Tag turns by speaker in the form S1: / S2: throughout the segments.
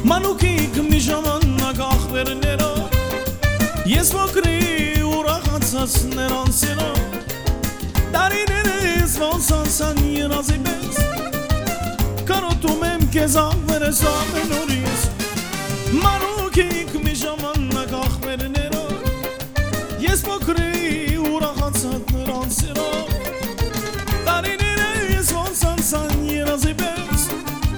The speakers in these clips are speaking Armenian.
S1: Մանուկիկ մի ժամանակ ախվերներո Ես մոքրի ուրախացած նրանց սիրո Տարիներս ոնց անցան երազի պես Կարոտում եմ կեզ ախվերս ամեն օր ես Մանուկիկ մի ժամանակ ախվերներո Ես մոքրի ուրախացած նրանց սիրո Տարիներս ոնց անցան երազի պես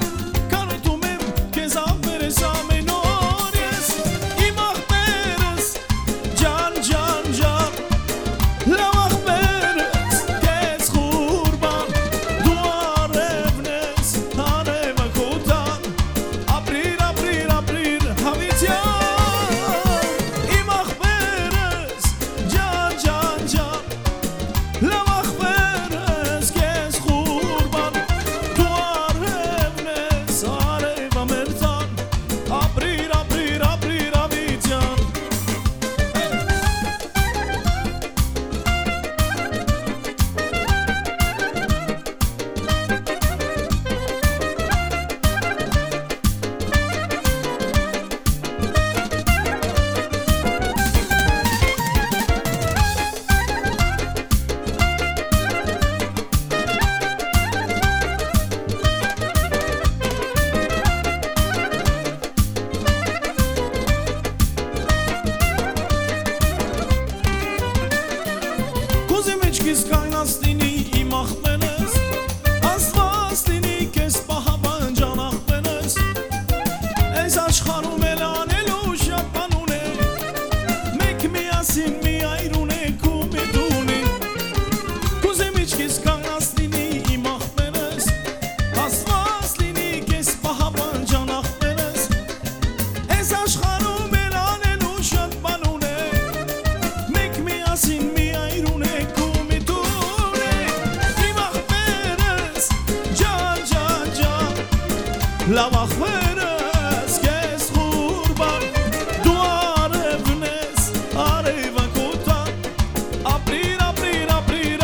S1: Լավ ախվերս կեզ խուրբան Դու արևնես արևակոտան Ապրիր, ապրիր, ապրիր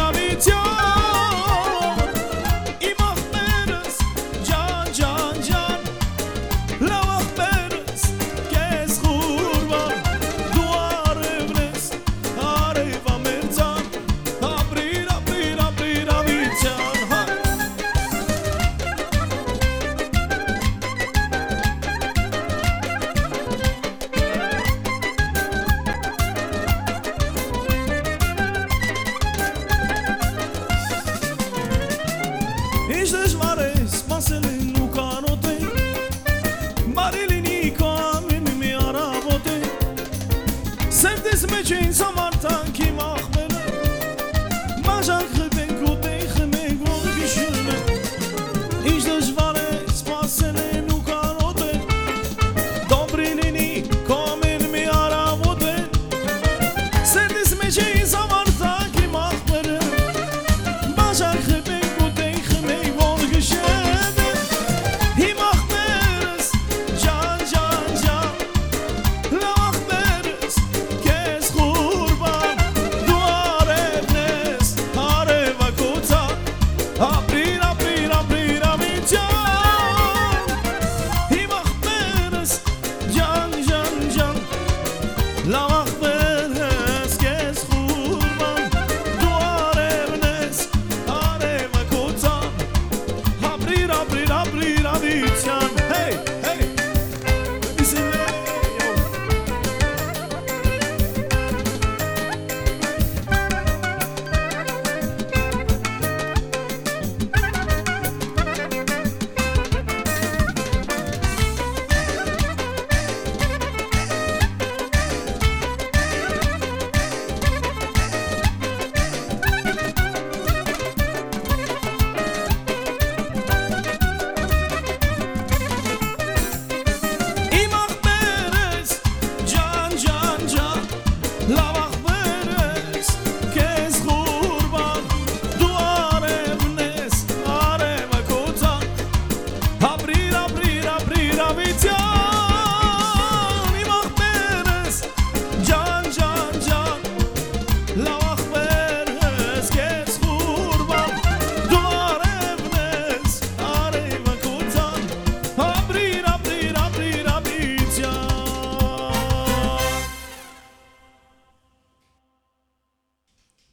S1: ավիթյան Իմ ախվերս ջան, ջան, ջան Լավ ախվերս կեզ խուրբան Դու արևնես արևամերձան Ապրիր, ապրիր, ապրիր ավիթյան Ինչ դժվար է սպասել են ու կարոտել Բարի լինի քո ամեն մի առավոտել Սերտես մեջ ինձ համար տանք իմ ախվերը Բաժակ խփենք ու տեղ խմենք որ գիշերն է Ինչ դժվար է սպասել են ու կարոտել Դոբրի լինի քո ամեն մի առավոտել Սերտես մեջ ինձ համար տանք իմ ախվերը Բաժակ խփենք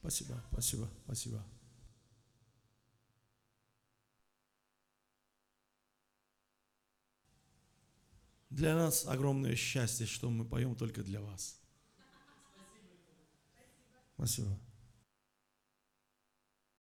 S1: спасибо, спасибо, спасибо. Для нас огромное счастье, что мы поем только для вас. Спасибо.